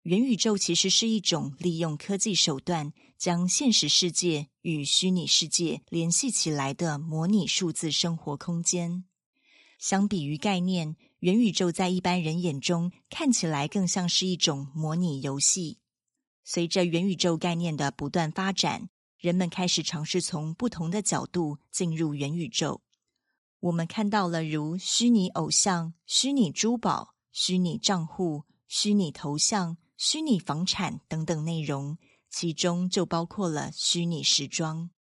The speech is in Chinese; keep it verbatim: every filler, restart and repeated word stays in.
元宇宙其实是一种利用科技手段将现实世界与虚拟世界联系起来的模拟数字生活空间。相比于概念，元宇宙在一般人眼中看起来更像是一种模拟游戏。随着元宇宙概念的不断发展，人们开始尝试从不同的角度进入元宇宙。我们看到了如虚拟偶像、虚拟珠宝、虚拟账户、虚拟头像、虚拟房产等等内容，其中就包括了虚拟时装。